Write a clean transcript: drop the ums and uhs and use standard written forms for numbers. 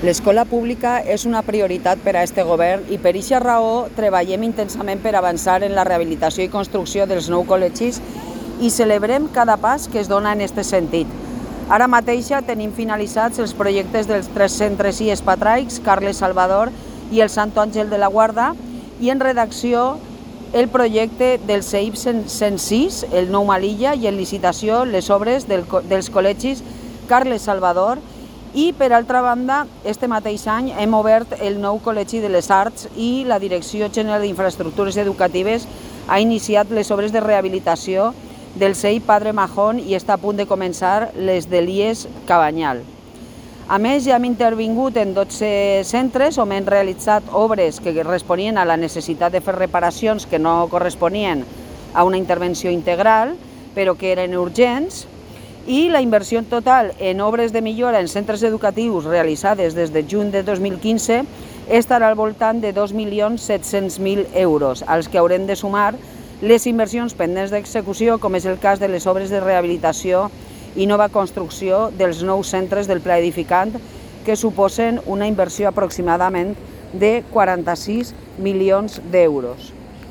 L'escola pública és una prioritat per a este govern i per aquesta raó treballem intensament per avançar en la rehabilitació i construcció dels nous col·legis i celebrem cada pas que es dona en aquest sentit. Ara mateix tenim finalitzats els projectes dels 3 centres IES Patraics, Carles Salvador i el Santo Àngel de la Guarda, i en redacció el projecte del CEIP 106, el Nou Malilla, i en licitació les obres dels col·legis Carles Salvador. I, per altra banda, este mateix any hem obert el nou Col·legi de les Arts i la Direcció General d'Infraestructures Educatives ha iniciat les obres de rehabilitació del CEIP Padre Mahón i està a punt de començar les de l'IES Cabanyal. A més, ja hem intervingut en 12 centres on hem realitzat obres que responien a la necessitat de fer reparacions que no corresponien a una intervenció integral, però que eren urgents, i la inversió total en obres de millora en centres educatius realitzades des de juny de 2015 estarà al voltant de 2.700.000 euros, als que haurem de sumar les inversions pendents d'execució, com és el cas de les obres de rehabilitació i nova construcció dels nous centres del pla edificant, que suposen una inversió aproximadament de 46 milions d'euros.